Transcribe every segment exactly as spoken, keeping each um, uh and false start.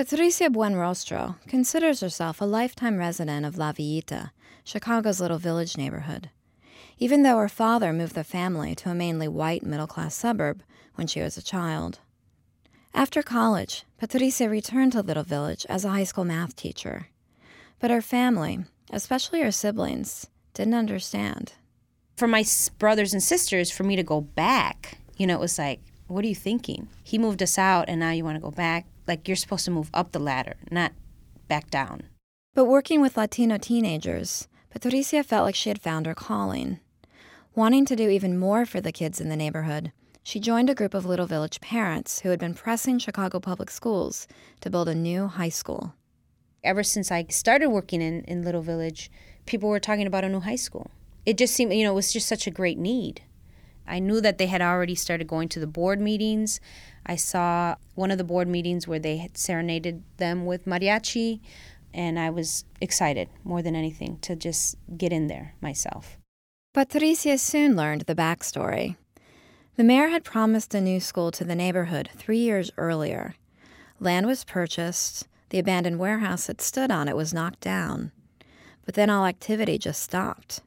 Patricia Buenrostro considers herself a lifetime resident of La Villita, Chicago's little village neighborhood, even though her father moved the family to a mainly white middle-class suburb when she was a child. After college, Patricia returned to Little Village as a high school math teacher. But her family, especially her siblings, didn't understand. For my brothers and sisters, for me to go back, you know, it was like, what are you thinking? He moved us out and now you want to go back? Like, you're supposed to move up the ladder, not back down. But working with Latino teenagers, Patricia felt like she had found her calling. Wanting to do even more for the kids in the neighborhood, she joined a group of Little Village parents who had been pressing Chicago Public Schools to build a new high school. Ever since I started working in, in Little Village, people were talking about a new high school. It just seemed, you know, it was just such a great need. I knew that they had already started going to the board meetings. I saw one of the board meetings where they had serenaded them with mariachi, and I was excited more than anything to just get in there myself. Patricia soon learned the backstory. The mayor had promised a new school to the neighborhood three years earlier. Land was purchased, the abandoned warehouse that stood on it was knocked down, but then all activity just stopped.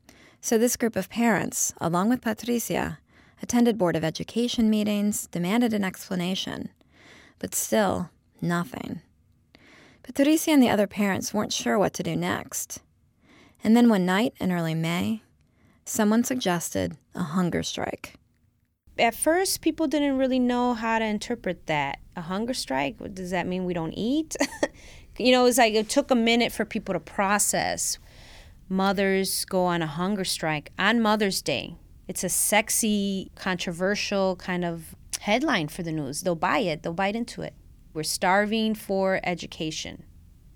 So this group of parents, along with Patricia, attended Board of Education meetings, demanded an explanation, but still, nothing. Patricia and the other parents weren't sure what to do next. And then one night in early May, someone suggested a hunger strike. At first, people didn't really know how to interpret that. A hunger strike? Does that mean we don't eat? You know, it was like it took a minute for people to process. Mothers go on a hunger strike on Mother's Day. It's a sexy, controversial kind of headline for the news. They'll buy it. They'll bite into it. We're starving for education.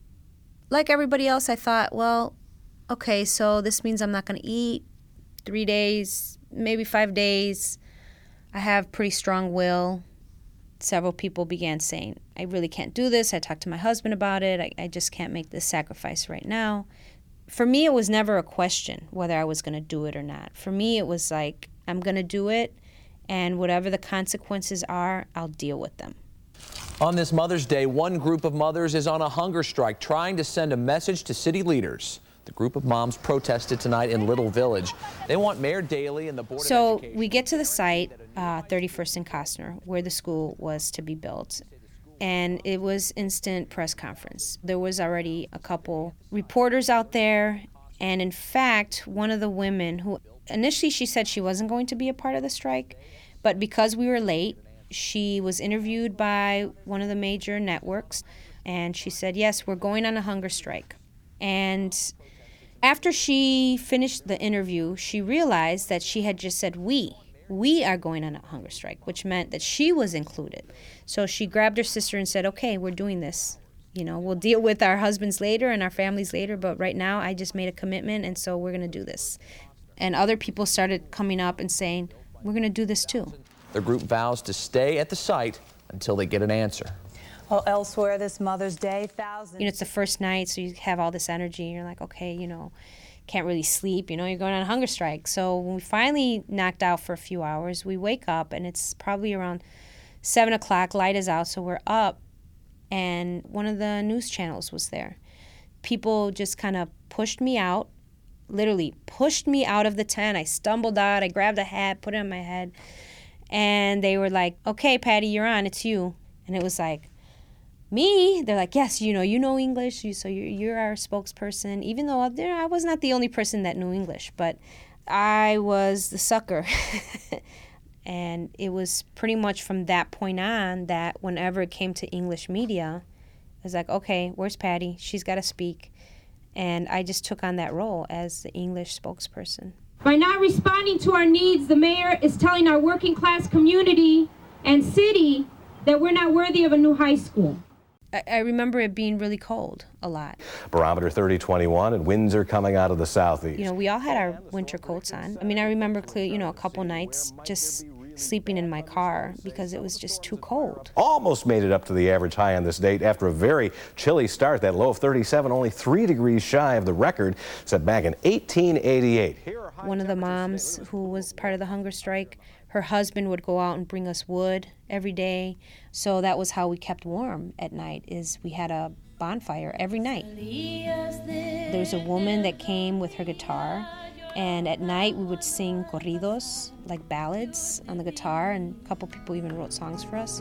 Like everybody else, I thought, well, okay, so this means I'm not going to eat three days, maybe five days. I have pretty strong will. Several people began saying, I really can't do this. I talked to my husband about it. I, I just can't make this sacrifice right now. For me, it was never a question whether I was going to do it or not. For me, it was like, I'm going to do it, and whatever the consequences are, I'll deal with them. On this Mother's Day, one group of mothers is on a hunger strike, trying to send a message to city leaders. The group of moms protested tonight in Little Village. They want Mayor Daley and the Board so of Education. So we get to the site, uh, thirty-first and Costner, where the school was to be built. And it was instant press conference. There was already a couple reporters out there. And in fact, one of the women who initially she said she wasn't going to be a part of the strike, but because we were late, she was interviewed by one of the major networks. And she said, yes, we're going on a hunger strike. And after she finished the interview, she realized that she had just said we. We are going on a hunger strike, which meant that she was included. So she grabbed her sister and said, okay, we're doing this. You know, we'll deal with our husbands later and our families later, but right now I just made a commitment, and so we're going to do this. And other people started coming up and saying, we're going to do this too. The group vows to stay at the site until they get an answer. Well, elsewhere this Mother's Day, thousands... You know, it's the first night, so you have all this energy, and you're like, okay, you know, can't really sleep, you know, you're going on a hunger strike. So when we finally knocked out for a few hours, we wake up, and it's probably around seven o'clock, light is out, so we're up, and one of the news channels was there. People just kind of pushed me out, literally pushed me out of the tent. I stumbled out, I grabbed a hat, put it on my head, and they were like, okay, Patty, you're on, it's you. And it was like, me? They're like, yes, you know, you know English, you, so you're, you're our spokesperson. Even though I was not the only person that knew English, but I was the sucker. And it was pretty much from that point on that whenever it came to English media, I was like, okay, where's Patty? She's got to speak. And I just took on that role as the English spokesperson. By not responding to our needs, the mayor is telling our working class community and city that we're not worthy of a new high school. I remember it being really cold a lot. Barometer thirty twenty-one, and winds are coming out of the southeast. You know, we all had our winter coats on. I mean, I remember clearly, you know, a couple nights just sleeping in my car because it was just too cold. Almost made it up to the average high on this date after a very chilly start. That low of thirty-seven, only three degrees shy of the record set back in eighteen eighty-eight. One of the moms who was part of the hunger strike Her husband would go out and bring us wood every day. So that was how we kept warm at night, is we had a bonfire every night. There was a woman that came with her guitar, and at night we would sing corridos, like ballads, on the guitar, and a couple people even wrote songs for us.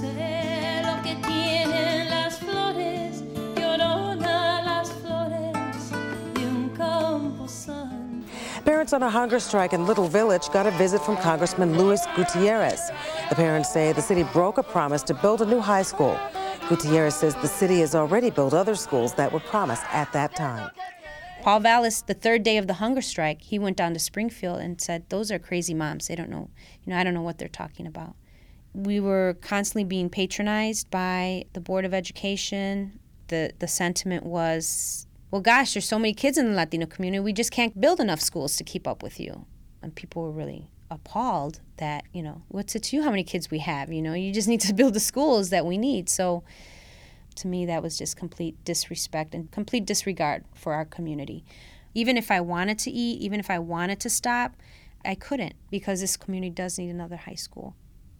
Parents on a hunger strike in Little Village got a visit from Congressman Luis Gutierrez. The parents say the city broke a promise to build a new high school. Gutierrez says the city has already built other schools that were promised at that time. Paul Vallis, the third day of the hunger strike, he went down to Springfield and said, those are crazy moms. They don't know, you know, I don't know what they're talking about. We were constantly being patronized by the Board of Education. The, the sentiment was, well, gosh, there's so many kids in the Latino community, we just can't build enough schools to keep up with you. And people were really appalled that, you know, what's it to you how many kids we have? You know, you just need to build the schools that we need. So to me, that was just complete disrespect and complete disregard for our community. Even if I wanted to eat, even if I wanted to stop, I couldn't, because this community does need another high school.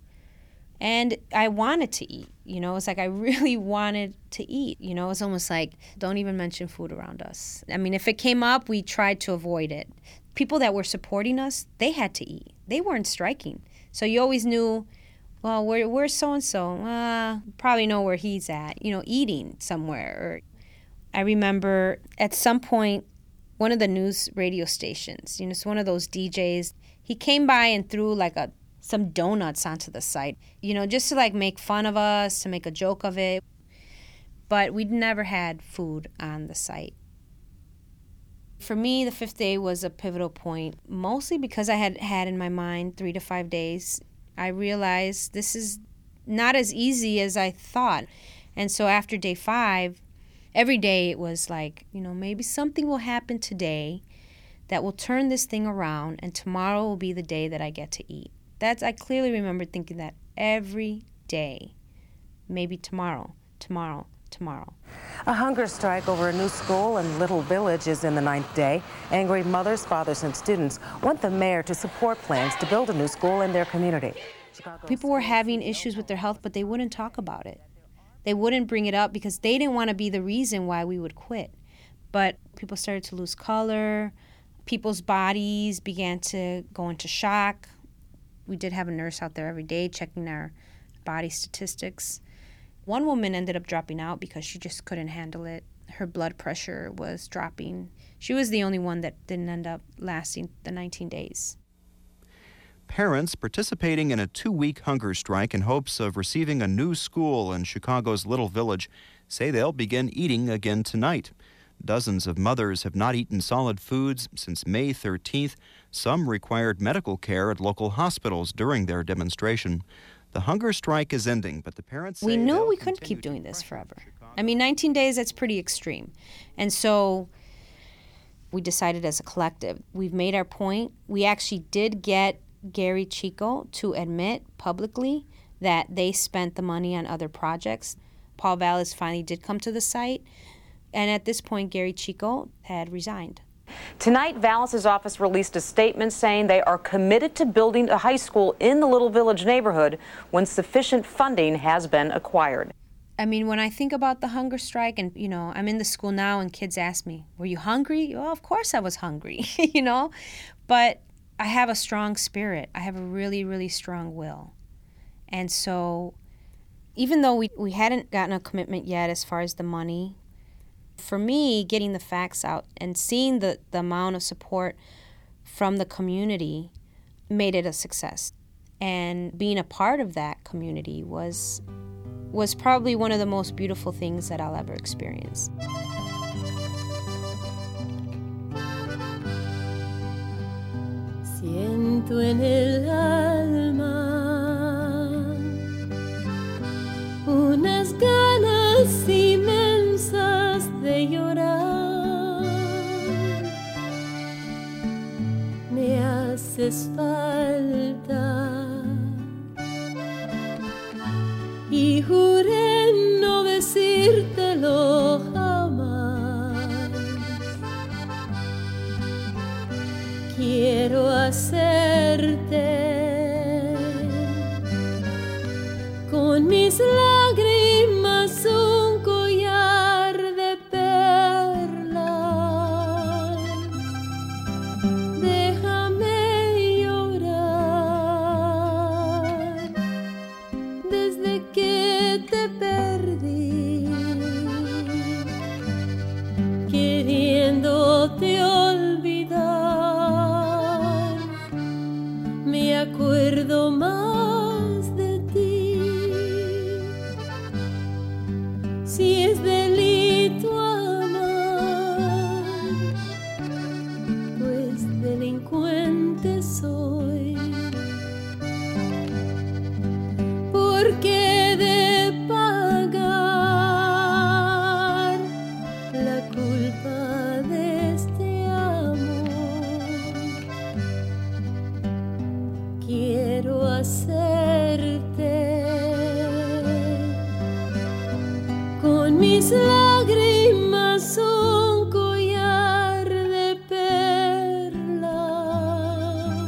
And I wanted to eat, you know, it's like I really wanted to eat, you know, it's almost like, don't even mention food around us. I mean, if it came up, we tried to avoid it. People that were supporting us, they had to eat. They weren't striking. So you always knew, well, where, where's so-and-so? Uh, probably know where he's at, you know, eating somewhere. Or I remember at some point, one of the news radio stations, you know, it's one of those D Js, he came by and threw like a some donuts onto the site, you know, just to like make fun of us, to make a joke of it. But we'd never had food on the site. For me, the fifth day was a pivotal point, mostly because I had had in my mind three to five days. I realized this is not as easy as I thought. And so after day five, every day it was like, you know, maybe something will happen today that will turn this thing around, and tomorrow will be the day that I get to eat. That's, I clearly remember thinking that every day, maybe tomorrow, tomorrow, tomorrow. A hunger strike over a new school in Little Village is in the ninth day. Angry mothers, fathers, and students want the mayor to support plans to build a new school in their community. People were having issues with their health, but they wouldn't talk about it. They wouldn't bring it up because they didn't want to be the reason why we would quit. But people started to lose color. People's bodies began to go into shock. We did have a nurse out there every day checking our body statistics. One woman ended up dropping out because she just couldn't handle it. Her blood pressure was dropping. She was the only one that didn't end up lasting the nineteen days. Parents participating in a two-week hunger strike in hopes of receiving a new school in Chicago's Little Village say they'll begin eating again tonight. Dozens of mothers have not eaten solid foods since May thirteenth. Some required medical care at local hospitals during their demonstration. The hunger strike is ending, but the parents say we knew we couldn't keep doing this forever. I mean, nineteen days, that's pretty extreme. And so we decided as a collective, we've made our point. We actually did get Gary Chico to admit publicly that they spent the money on other projects. Paul Vallis finally did come to the site. And at this point, Gary Chico had resigned. Tonight, Vallis's office released a statement saying they are committed to building a high school in the Little Village neighborhood when sufficient funding has been acquired. I mean, when I think about the hunger strike, and, you know, I'm in the school now and kids ask me, were you hungry? Well, of course I was hungry, you know, but I have a strong spirit. I have a really, really strong will. And so even though we, we hadn't gotten a commitment yet as far as the money, for me, getting the facts out and seeing the, the amount of support from the community made it a success. And being a part of that community was, was probably one of the most beautiful things that I'll ever experience. Siento en el alma unas ganas inmensas de llorar. Me haces falta y juré no decírtelo jamás. Quiero hacerte si es delito amar, pues delincuente soy, porque de pagar la culpa de este amor, quiero hacerte con mis lágrimas un collar de perlas.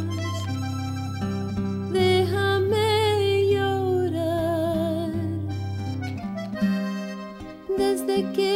Déjame llorar desde que